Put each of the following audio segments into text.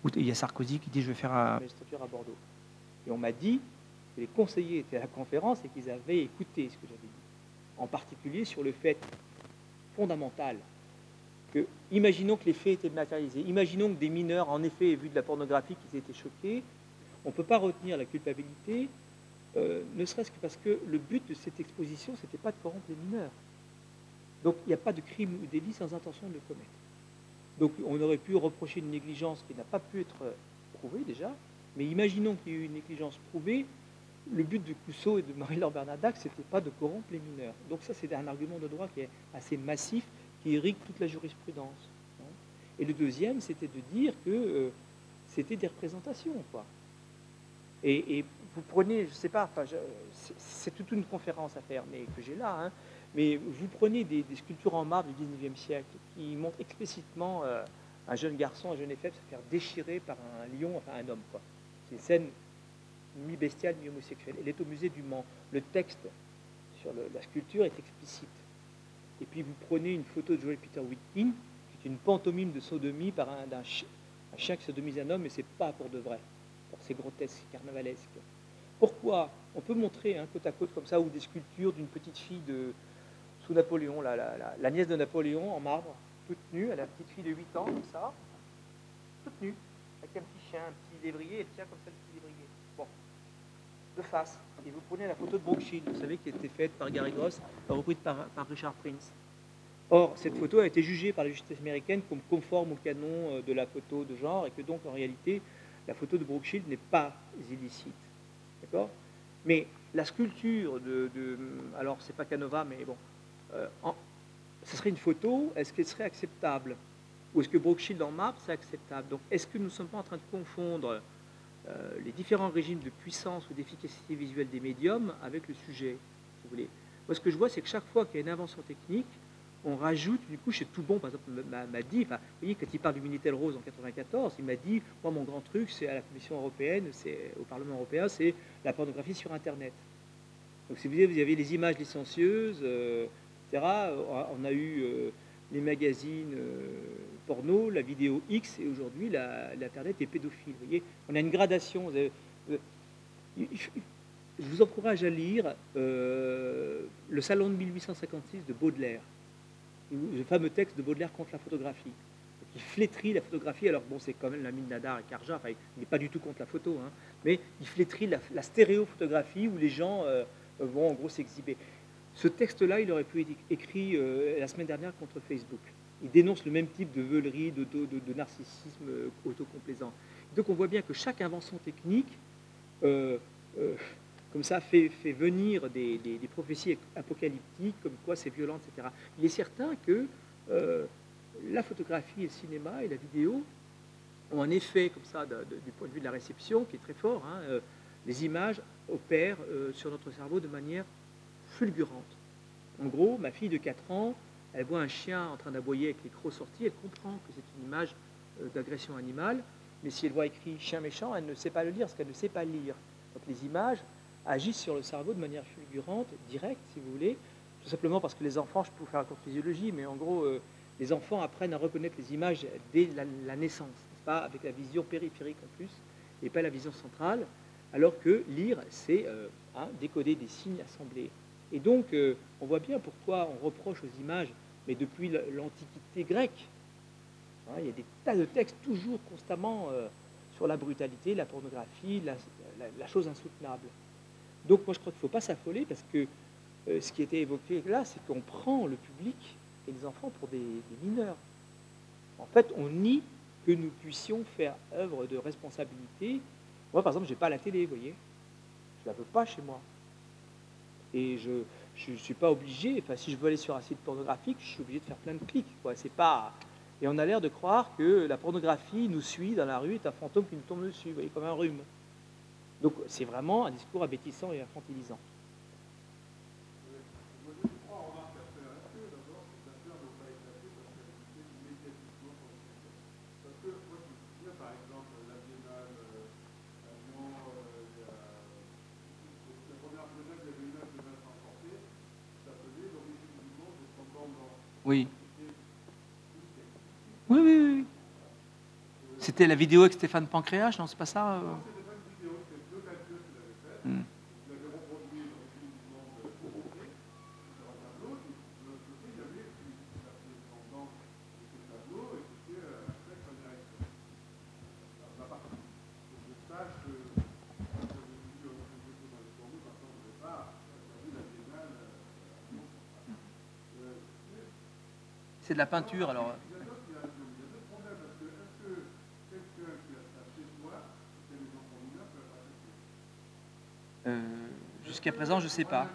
il y a Sarkozy qui dit: «Je vais faire un magistrature à Bordeaux». Et on m'a dit que les conseillers étaient à la conférence et qu'ils avaient écouté ce que j'avais dit. En particulier sur le fait fondamental que, imaginons que les faits étaient matérialisés, imaginons que des mineurs, en effet, aient vu de la pornographie, qu'ils aient été choqués, on ne peut pas retenir la culpabilité, ne serait-ce que parce que le but de cette exposition, c'était pas de corrompre les mineurs. Donc il n'y a pas de crime ou délit sans intention de le commettre. Donc on aurait pu reprocher une négligence qui n'a pas pu être prouvée déjà, mais imaginons qu'il y ait eu une négligence prouvée, le but de Cousseau et de Marie-Laure Bernadac, c'était pas de corrompre les mineurs. Donc ça, c'est un argument de droit qui est assez massif, qui irrigue toute la jurisprudence, hein. Et le deuxième, c'était de dire que c'était des représentations, quoi. Et vous prenez, je ne sais pas, enfin, c'est toute une conférence à faire, mais que j'ai là, hein, mais vous prenez des sculptures en marbre du 19e siècle qui montrent explicitement un jeune garçon, un jeune éphèbe se faire déchirer par un lion, enfin un homme, quoi. C'est une scène mi-bestiale, mi-homosexuelle. Elle est au musée du Mans. Le texte sur la sculpture est explicite. Et puis vous prenez une photo de Joel Peter Witkin, qui est une pantomime de sodomie par un chien qui sodomise un homme, mais c'est pas pour de vrai. C'est grotesque, carnavalesque. Pourquoi? On peut montrer côte à côte comme ça, ou des sculptures d'une petite fille sous Napoléon, la nièce de Napoléon en marbre, toute nue, elle a une petite fille de 8 ans, comme ça, toute nue, avec un petit chien, un petit lévrier, elle tient comme ça le petit lévrier. Bon, de face. Et vous prenez la photo de Brooke Shields, vous savez, qui a été faite par Gary Gross, reprise par Richard Prince. Or, cette photo a été jugée par la justice américaine comme conforme au canon de la photo de genre, et que donc, en réalité, la photo de Brooke Shields n'est pas illicite. D'accord? Mais la sculpture alors, c'est pas Canova, mais bon, ce serait une photo, est-ce qu'elle serait acceptable? Ou est-ce que Brooke Shields en marbre, c'est acceptable? Donc, est-ce que nous ne sommes pas en train de confondre les différents régimes de puissance ou d'efficacité visuelle des médiums avec le sujet, si vous voulez? Moi, ce que je vois, c'est que chaque fois qu'il y a une invention technique, on rajoute une couche, c'est tout bon. Par exemple, m'a dit, enfin, vous voyez, quand il parle du Minitel Rose en 94, il m'a dit, moi, mon grand truc, c'est à la Commission européenne, c'est au Parlement européen, c'est la pornographie sur Internet. Donc, si vous avez les images licencieuses, etc., on a eu les magazines porno, la vidéo X, et aujourd'hui, l'Internet est pédophile. Vous voyez, on a une gradation. Je vous encourage à lire le Salon de 1856 de Baudelaire, le fameux texte de Baudelaire contre la photographie, qui flétrit la photographie. Alors bon, c'est quand même l'ami de Nadar et Karja, enfin, il n'est pas du tout contre la photo, hein, mais il flétrit la stéréophotographie où les gens vont en gros s'exhiber. Ce texte-là, il aurait pu être écrit la semaine dernière contre Facebook. Il dénonce le même type de veulerie, de narcissisme autocomplaisant. Donc on voit bien que chaque invention technique comme ça, fait venir des prophéties apocalyptiques, comme quoi c'est violent, etc. Il est certain que la photographie, et le cinéma et la vidéo ont un effet, comme ça, du point de vue de la réception, qui est très fort, hein. Les images opèrent sur notre cerveau de manière fulgurante. En gros, ma fille de 4 ans, elle voit un chien en train d'aboyer avec les crocs sortis, elle comprend que c'est une image d'agression animale, mais si elle voit écrit chien méchant, elle ne sait pas le lire, parce qu'elle ne sait pas lire. Donc les images agissent sur le cerveau de manière fulgurante, directe, si vous voulez, tout simplement parce que les enfants, je peux vous faire un cours de physiologie, mais en gros, les enfants apprennent à reconnaître les images dès la naissance, n'est-ce pas, avec la vision périphérique en plus, et pas la vision centrale, alors que lire, c'est décoder des signes assemblés. Et donc, on voit bien pourquoi on reproche aux images, mais depuis l'Antiquité grecque, hein, il y a des tas de textes toujours constamment sur la brutalité, la pornographie, la chose insoutenable. Donc moi je crois qu'il ne faut pas s'affoler parce que ce qui était évoqué là, c'est qu'on prend le public et les enfants pour des mineurs. En fait, on nie que nous puissions faire œuvre de responsabilité. Moi, par exemple, je n'ai pas la télé, vous voyez. Je ne la veux pas chez moi. Et je ne suis pas obligé, enfin, si je veux aller sur un site pornographique, je suis obligé de faire plein de clics, quoi. C'est pas... Et on a l'air de croire que la pornographie nous suit dans la rue, est un fantôme qui nous tombe dessus, vous voyez, comme un rhume. Donc c'est vraiment un discours abêtissant et infantilisant. Oui. Oui, oui, oui. C'était la vidéo avec Stéphane Pancréas, non, c'est pas ça Hmm. C'est de la peinture, alors. Jusqu'à présent, je ne sais pas.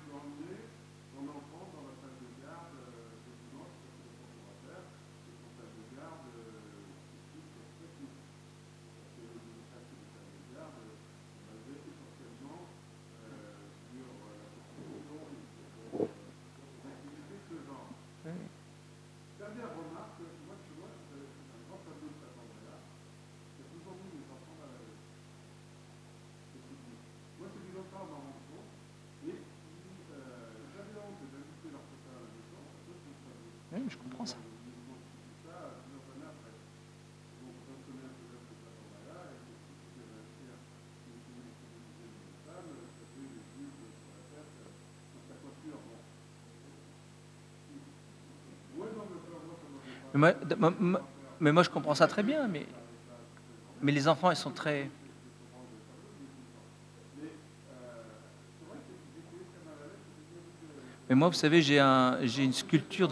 Oui, je comprends ça. Mais moi, je comprends ça très bien, mais les enfants, ils sont très... Mais moi, vous savez, j'ai une sculpture...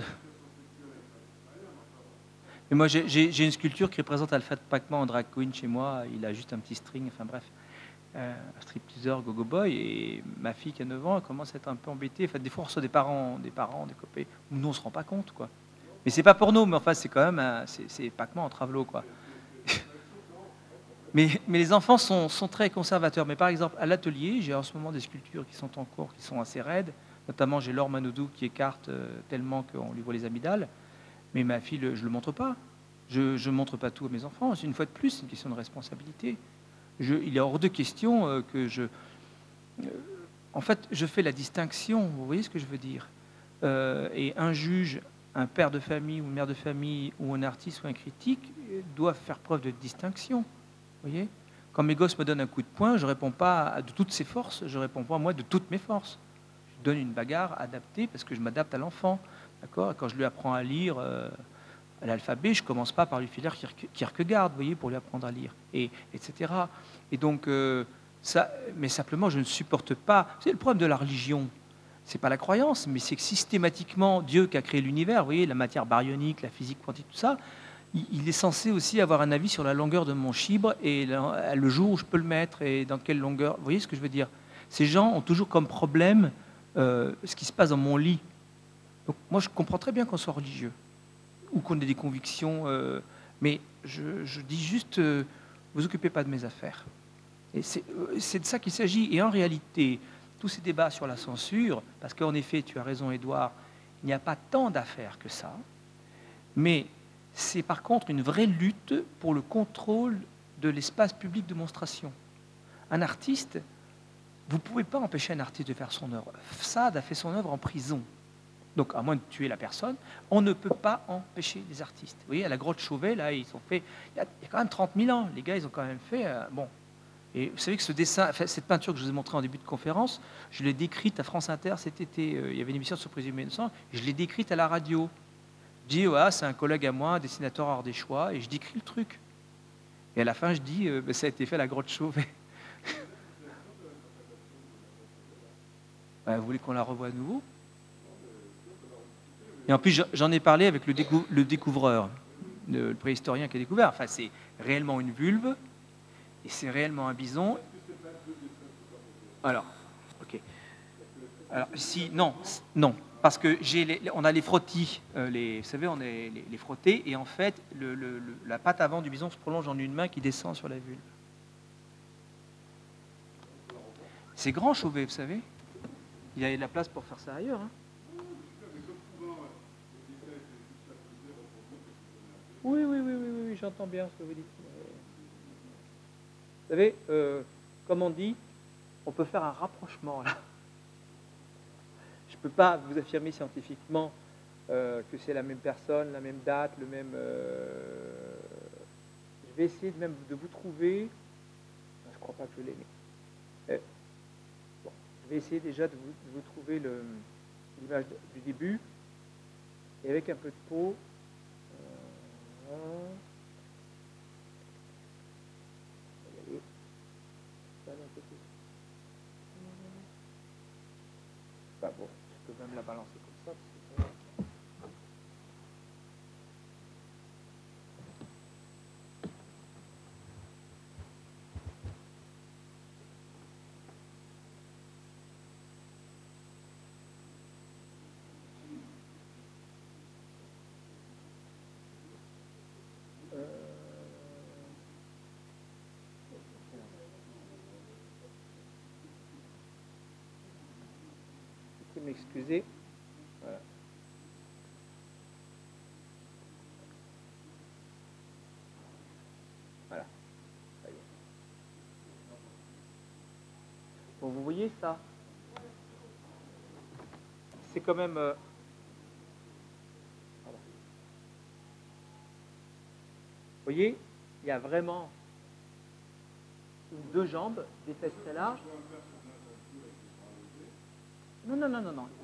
Mais moi, j'ai une sculpture qui représente Alfred Pacman en drag queen chez moi. Il a juste un petit string, enfin bref. Un stripteaseur, gogo boy. Et ma fille qui a 9 ans, elle commence à être un peu embêtée. En fait, des fois, on reçoit des parents, des copains, où nous, on ne se rend pas compte, quoi. Mais c'est pas pour nous, mais enfin, c'est quand même... c'est Pacman en travelot, quoi. Mais les enfants sont très conservateurs. Mais par exemple, à l'atelier, j'ai en ce moment des sculptures qui sont en cours, qui sont assez raides. Notamment, j'ai Laure Manodou qui écarte tellement qu'on lui voit les amygdales. Mais ma fille, je ne le montre pas. Je ne montre pas tout à mes enfants. Une fois de plus, c'est une question de responsabilité. Il est hors de question que je... en fait, je fais la distinction, vous voyez ce que je veux dire et un juge, un père de famille ou une mère de famille, ou un artiste ou un critique, doivent faire preuve de distinction. Vous voyez, quand mes gosses me donnent un coup de poing, je ne réponds pas de toutes ses forces, je réponds pas moi de toutes mes forces. Je donne une bagarre adaptée parce que je m'adapte à l'enfant. D'accord. Quand je lui apprends à lire l'alphabet, je ne commence pas par lui filer Kierkegaard, vous voyez, pour lui apprendre à lire, etc. Et donc, mais simplement, je ne supporte pas. C'est le problème de la religion. C'est pas la croyance, mais c'est que systématiquement, Dieu qui a créé l'univers, vous voyez, la matière baryonique, la physique quantique, tout ça, il est censé aussi avoir un avis sur la longueur de mon chibre et le jour où je peux le mettre et dans quelle longueur. Vous voyez ce que je veux dire? Ces gens ont toujours comme problème ce qui se passe dans mon lit. Donc moi, je comprends très bien qu'on soit religieux ou qu'on ait des convictions, mais je dis juste, vous occupez pas de mes affaires. Et c'est de ça qu'il s'agit. Et en réalité, tous ces débats sur la censure, parce qu'en effet, tu as raison, Édouard, il n'y a pas tant d'affaires que ça, mais c'est par contre une vraie lutte pour le contrôle de l'espace public de monstration. Un artiste, vous ne pouvez pas empêcher un artiste de faire son œuvre. Sade a fait son œuvre en prison. Donc, à moins de tuer la personne, on ne peut pas empêcher les artistes. Vous voyez, à la grotte Chauvet, là, ils ont fait... Il y a quand même 30 000 ans. Les gars, ils ont quand même fait... bon. Et vous savez que ce dessin, cette peinture que je vous ai montrée en début de conférence, je l'ai décrite à France Inter cet été. Il y avait une émission sur Présumé Innocent, et je l'ai décrite à la radio. Je dis, ouais, c'est un collègue à moi, un dessinateur ardéchois, et je décris le truc. Et à la fin, je dis, ça a été fait à la grotte Chauvet. Vous voulez qu'on la revoie à nouveau? Et en plus, j'en ai parlé avec le découvreur, le préhistorien qui a découvert. Enfin, c'est réellement une vulve, et c'est réellement un bison. Alors, ok. Alors, si, non, parce que on a les frottis, vous savez, on a les frottés, et en fait, la patte avant du bison se prolonge en une main qui descend sur la vulve. C'est grand, Chauvet, vous savez. Il y a de la place pour faire ça ailleurs. Hein. Oui, j'entends bien ce que vous dites. Vous savez, comme on dit, on peut faire un rapprochement là. Je ne peux pas vous affirmer scientifiquement que c'est la même personne, la même date, le même... je vais essayer même de vous trouver. Je ne crois pas que je l'ai, mais bon, je vais essayer déjà de vous trouver l'image du début. Et avec un peu de peau. On va y aller. Ça, d'un côté. Bah bon, je peux même la balancer comme ça. Parce que vous m'excuser. Voilà. Voilà. Ça y est. Bon, vous voyez ça? C'est quand même. Voilà. Vous voyez, il y a vraiment deux jambes, des fesses très larges. Non, non, non, non, non.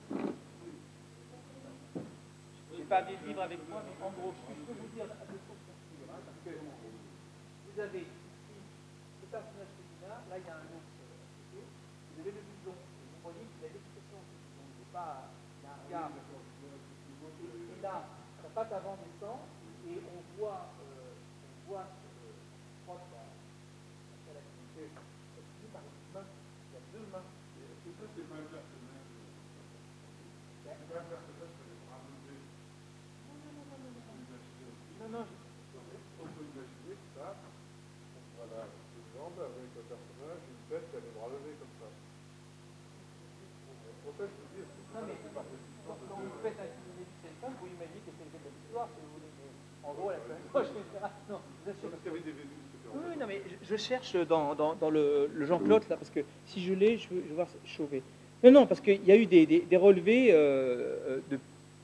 Je n'ai pas bien vivre avec moi, mais en gros, ce que je peux vous dire à deux sources parce que vous avez ici le personnage féminin, là il y a un ours à côté, vous avez le bison, vous voyez qu'il a l'expression du bison, il n'est pas, il a un regard, et là, sa patte avant descend, et on voit sur le proche la activité, ça finit par une main, il y a deux mains. Ça, c'est pas un personnage. C'est pas un personnage que les bras levés. Non, On peut imaginer que ça, voilà, une jambe avec un personnage, une tête qui a les bras levés comme ça. Pour ça, je veux dire, c'est pas quand vous faites un film de quelqu'un, vous imaginez que c'est le fait de l'histoire, si vous voulez, mais en gros, la proche, etc. Non, je parce qu'il y avait des Vénus. oui, non, mais je cherche dans le Jean-Claude, là, parce que si je l'ai, je vais voir Chauvet. Non, non, parce qu'il y a eu des relevés de...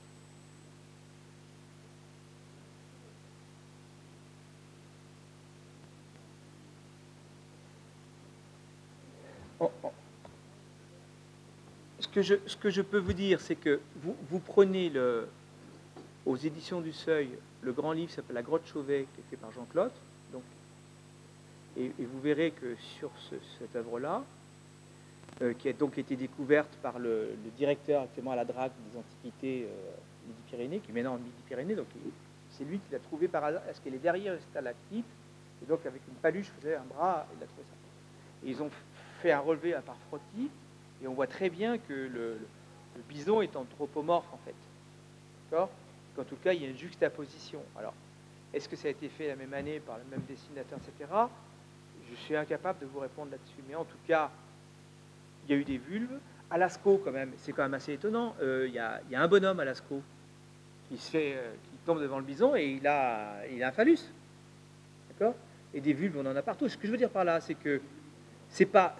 Ce que je peux vous dire, c'est que vous prenez aux éditions du Seuil, le grand livre s'appelle La Grotte Chauvet, qui est fait par Jean-Claude, donc, et vous verrez que sur cette œuvre-là, qui a donc été découverte par le directeur actuellement à la DRAC des Antiquités Midi-Pyrénées, qui est maintenant en Midi-Pyrénées, donc c'est lui qui l'a trouvé par hasard, parce qu'elle est derrière le stalactite, et donc avec une paluche, vous savez, un bras, il a trouvé ça. Et ils ont fait un relevé à Parfrotti, et on voit très bien que le bison est anthropomorphe, en fait. D'accord? Qu'en tout cas, il y a une juxtaposition. Alors, est-ce que ça a été fait la même année par le même dessinateur, etc. Je suis incapable de vous répondre là-dessus. Mais en tout cas, il y a eu des vulves. À Lascaux, quand même, c'est quand même assez étonnant. Il y a un bonhomme à Lascaux qui tombe devant le bison et il a un phallus. D'accord? Et des vulves, on en a partout. Ce que je veux dire par là, c'est que c'est pas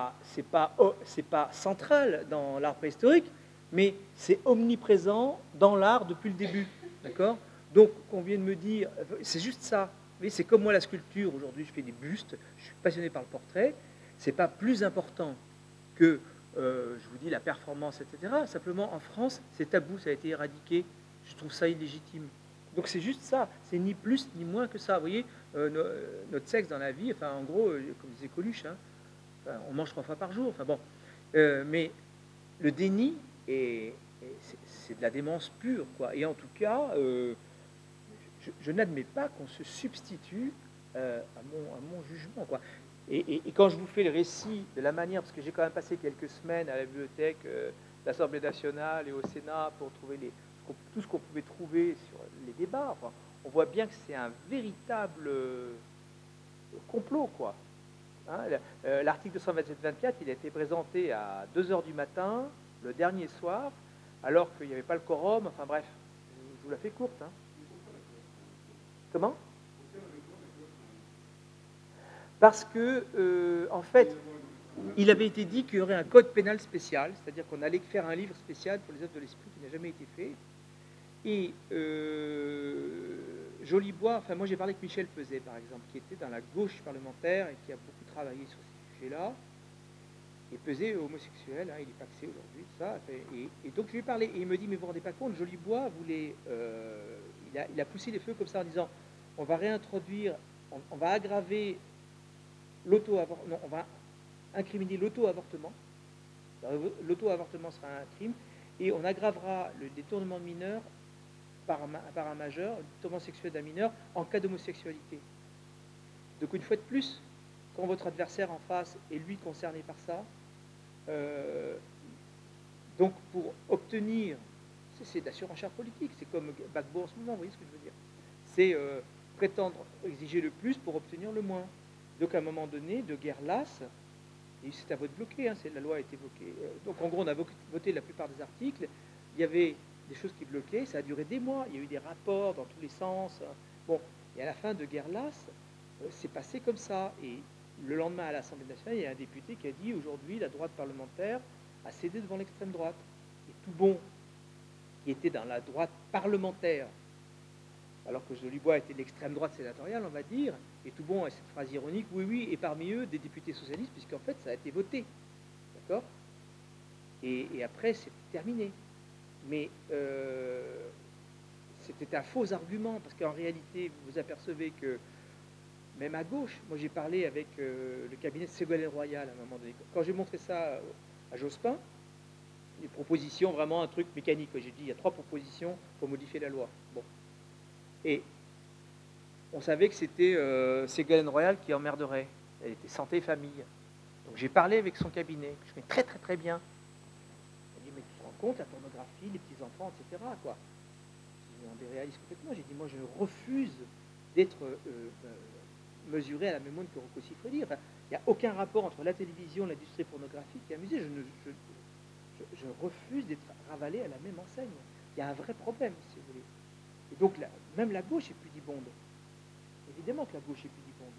central dans l'art préhistorique, mais c'est omniprésent dans l'art depuis le début. D'accord? Donc, on vient de me dire, c'est juste ça. Vous voyez, c'est comme moi la sculpture. Aujourd'hui, je fais des bustes. Je suis passionné par le portrait. C'est pas plus important que, je vous dis, la performance, etc. Simplement, en France, c'est tabou, ça a été éradiqué. Je trouve ça illégitime. Donc c'est juste ça, c'est ni plus ni moins que ça. Vous voyez, notre sexe dans la vie, enfin en gros, comme disait Coluche, hein, enfin, on mange 3 fois par jour. Enfin bon, mais le déni, c'est de la démence pure, quoi. Et en tout cas, je n'admets pas qu'on se substitue à mon jugement, quoi. Et quand je vous fais le récit de la manière, parce que j'ai quand même passé quelques semaines à la bibliothèque de l'Assemblée nationale et au Sénat pour trouver tout ce qu'on pouvait trouver sur les débats, enfin, on voit bien que c'est un véritable complot, quoi. Hein, l'article 227-24, il a été présenté à 2h du matin, le dernier soir, alors qu'il n'y avait pas le quorum, enfin bref, je vous la fais courte. Hein. Comment? Parce que, en fait, il avait été dit qu'il y aurait un code pénal spécial, c'est-à-dire qu'on allait faire un livre spécial pour les œuvres de l'esprit qui n'a jamais été fait. Et Jolibois, enfin moi j'ai parlé avec Michel Peset par exemple, qui était dans la gauche parlementaire et qui a beaucoup travaillé sur ces sujets-là. Et Peset est homosexuel, hein, il est paxé aujourd'hui, tout ça. Et donc je lui ai parlé, et il me dit, mais vous vous rendez pas compte, Jolibois voulait, il a poussé les feux comme ça en disant, on va réintroduire, on va aggraver l'auto-avortement, non, on va incriminer l'auto-avortement. L'auto-avortement sera un crime, et on aggravera le détournement de mineurs par un majeur, le détournement sexuel d'un mineur en cas d'homosexualité. Donc une fois de plus, quand votre adversaire en face est lui concerné par ça, donc pour obtenir, c'est de la surenchère politique, c'est comme Gbagbo en ce moment, vous voyez ce que je veux dire, c'est prétendre exiger le plus pour obtenir le moins. Donc à un moment donné, de guerre lasse, et c'est à vote bloqué, hein, la loi a été bloquée. Donc en gros, on a voté la plupart des articles, il y avait des choses qui bloquaient, ça a duré des mois, il y a eu des rapports dans tous les sens. Bon, et à la fin de guerre lasse, c'est passé comme ça. Et le lendemain à l'Assemblée nationale, il y a un député qui a dit aujourd'hui la droite parlementaire a cédé devant l'extrême droite. Et Toubon, qui était dans la droite parlementaire, alors que Jolibois était de l'extrême droite sénatoriale, on va dire, et Toubon a cette phrase ironique, oui, oui, et parmi eux, des députés socialistes, puisqu'en fait, ça a été voté. D'accord ? Et après, c'était terminé. Mais c'était un faux argument, parce qu'en réalité, vous vous apercevez que même à gauche, moi j'ai parlé avec le cabinet de Ségolène Royal à un moment donné. Quand j'ai montré ça à Jospin, des propositions, vraiment un truc mécanique. J'ai dit, il y a 3 propositions pour modifier la loi. Bon. Et on savait que c'était Ségolène Royal qui emmerderait. Elle était santé et famille. Donc j'ai parlé avec son cabinet, que je connais très très très bien. Elle dit, mais tu te rends compte, la pornographie, les petits-enfants, etc. Quoi. On déréalise complètement. J'ai dit, moi je refuse d'être mesuré à la même monde que Rocco Siffredi. Enfin, il n'y a aucun rapport entre la télévision, l'industrie pornographique et la musique. Je refuse d'être ravalé à la même enseigne. Il y a un vrai problème, si vous voulez. Et donc, même la gauche est pudibonde. Évidemment que la gauche est pudibonde.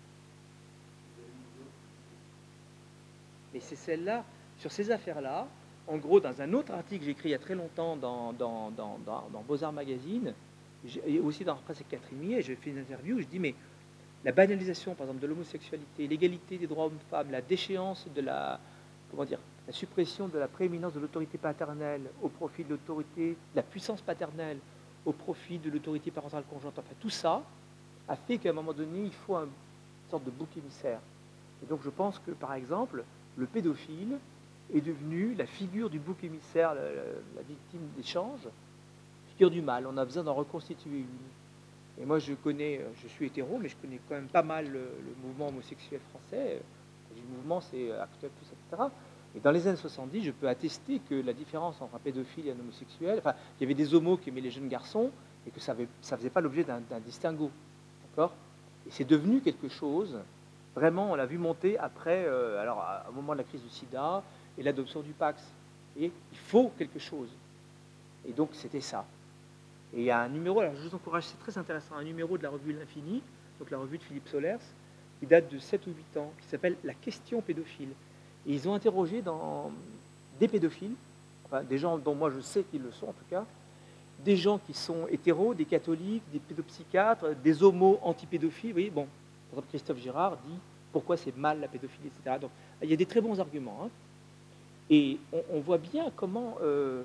Mais c'est celle-là, sur ces affaires-là, en gros, dans un autre article que j'ai écrit il y a très longtemps dans Beaux-Arts Magazine, et aussi dans la presse avec Catherine Millet, j'ai fait une interview où je dis, mais la banalisation, par exemple, de l'homosexualité, l'égalité des droits hommes-femmes, la déchéance de la suppression de la prééminence de l'autorité paternelle au profit de l'autorité, de la puissance paternelle au profit de l'autorité parentale conjointe, enfin tout ça a fait qu'à un moment donné, il faut une sorte de bouc émissaire. Et donc je pense que, par exemple, le pédophile est devenu la figure du bouc émissaire, la victime d'échange, figure du mal. On a besoin d'en reconstituer une. Et moi, je suis hétéro, mais je connais quand même pas mal le mouvement homosexuel français. Le mouvement, c'est Actuel Plus, etc. Et dans les années 70, je peux attester que la différence entre un pédophile et un homosexuel, enfin, il y avait des homos qui aimaient les jeunes garçons et que ça ne faisait pas l'objet d'un distinguo. D'accord ? Et c'est devenu quelque chose, vraiment, on l'a vu monter après, alors, au moment de la crise du sida et l'adoption du Pax. Et il faut quelque chose. Et donc, c'était ça. Et il y a un numéro, alors je vous encourage, c'est très intéressant, un numéro de la revue L'Infini, donc la revue de Philippe Solers, qui date de 7 ou 8 ans, qui s'appelle La question pédophile. Et ils ont interrogé des pédophiles, enfin des gens dont moi je sais qu'ils le sont en tout cas, des gens qui sont hétéros, des catholiques, des pédopsychiatres, des homos anti-pédophiles. Vous voyez, bon, par exemple Christophe Girard dit pourquoi c'est mal la pédophilie, etc. Donc il y a des très bons arguments. Hein. Et on voit bien comment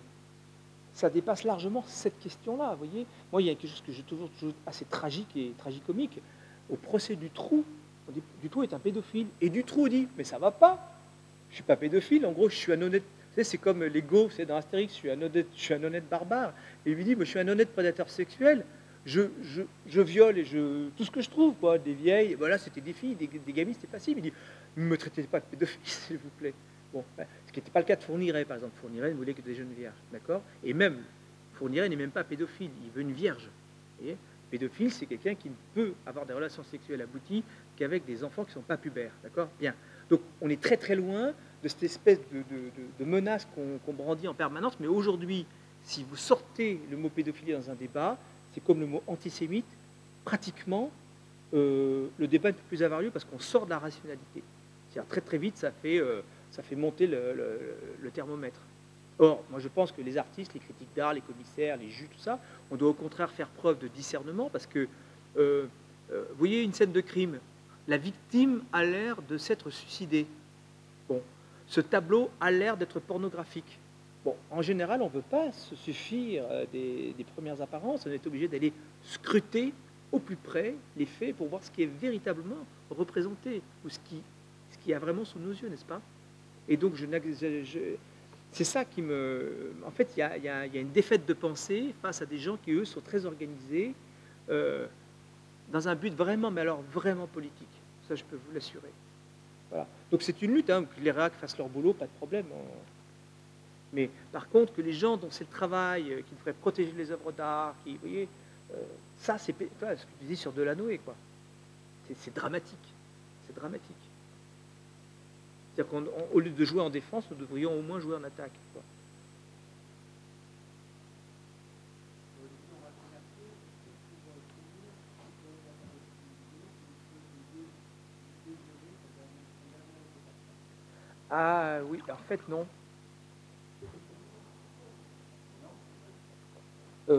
ça dépasse largement cette question-là. Vous voyez, moi il y a quelque chose que je trouve toujours assez tragique et tragicomique. Au procès du Trou, on dit Dutroux est un pédophile. Et Dutroux dit mais ça va pas. Je suis pas pédophile, en gros, je suis un honnête. Vous savez, c'est comme les Goths, c'est dans Astérix, je suis un honnête barbare. Et il lui dit, moi, je suis un honnête prédateur sexuel. Je viole et tout ce que je trouve, quoi, des vieilles. Voilà, c'était des filles, des gamines, c'était facile. Il dit, ne me traitez pas de pédophile, s'il vous plaît. Bon, ce qui n'était pas le cas de Fourniret, par exemple. Fourniret ne voulait que des jeunes vierges, d'accord. Et même Fourniret n'est même pas pédophile, il veut une vierge. Vous voyez, pédophile, c'est quelqu'un qui ne peut avoir des relations sexuelles abouties qu'avec des enfants qui ne sont pas pubères, d'accord. Bien. Donc on est très très loin de cette espèce de menace qu'on brandit en permanence. Mais aujourd'hui, si vous sortez le mot pédophilie dans un débat, c'est comme le mot antisémite, pratiquement, le débat n'est plus avarieux parce qu'on sort de la rationalité. C'est-à-dire très très vite, ça fait monter le thermomètre. Or, moi je pense que les artistes, les critiques d'art, les commissaires, les juges, tout ça, on doit au contraire faire preuve de discernement parce que Vous voyez une scène de crime, la victime a l'air de s'être suicidée. Bon, ce tableau a l'air d'être pornographique. Bon, en général, on ne veut pas se suffire des premières apparences, on est obligé d'aller scruter au plus près les faits pour voir ce qui est véritablement représenté, ou ce qui a vraiment sous nos yeux, n'est-ce pas? Et donc, c'est ça qui me... En fait, il y a une défaite de pensée face à des gens qui, eux, sont très organisés, dans un but vraiment, mais alors vraiment politique. Ça, je peux vous l'assurer. Voilà. Donc c'est une lutte, hein, que les réacs fassent leur boulot, pas de problème. Mais par contre, que les gens dont c'est le travail, qui devraient protéger les œuvres d'art, qui, vous voyez, ça, c'est ce que tu dis sur Delanoë, quoi. C'est dramatique. C'est dramatique. C'est-à-dire qu'au lieu de jouer en défense, nous devrions au moins jouer en attaque, quoi. Ah oui, en fait non.